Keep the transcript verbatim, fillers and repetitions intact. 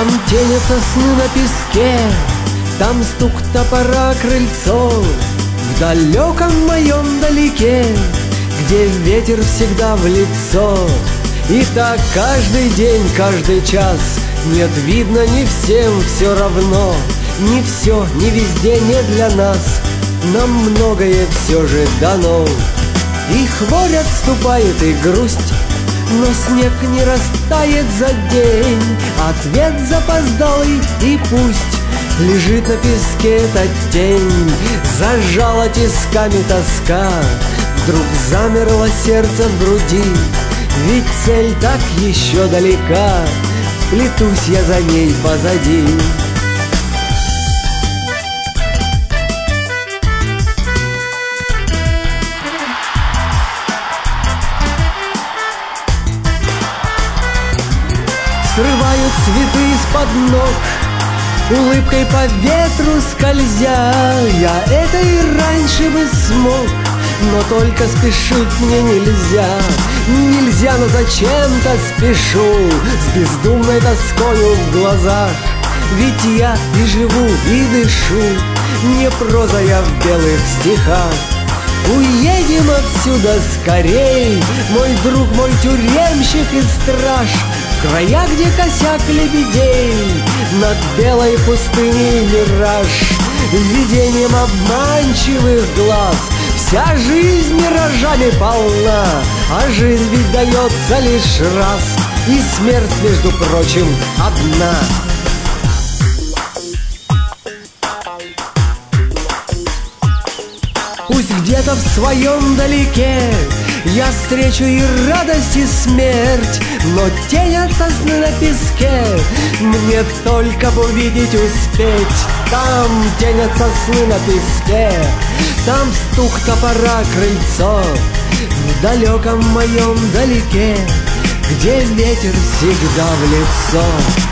Там тенятся сны на песке, там стук топора крыльцо. В далеком моем далеке, где ветер всегда в лицо. И так каждый день, каждый час. Нет, видно, не всем все равно. Не все, не везде, не для нас. Нам многое все же дано. И хворь отступает, и грусть, но снег не растает за день. Ответ запоздалый, и пусть лежит на песке эта тень. Зажала тисками тоска, вдруг замерло сердце в груди. Ведь цель так еще далека, плетусь я за ней позади. Срываю цветы из-под ног, улыбкой по ветру скользя. Я это и раньше бы смог, но только спешить мне нельзя. Нельзя, но зачем-то спешу, с бездумной тоскою в глазах. Ведь я и живу, и дышу, не проза я в белых стихах. Уедем отсюда скорей, мой друг, мой тюремщик и страж. В края, где косяк лебедей, над белой пустыней мираж. Видением обманчивых глаз вся жизнь миражами полна. А жизнь ведь дается лишь раз, и смерть, между прочим, одна. Пусть где-то в своем далеке я встречу и радость, и смерть, но тенятся сны на песке, мне только бы увидеть успеть. Там тенятся сны на песке, там стук топора крыльцо. В далеком моем далеке, где ветер всегда в лицо.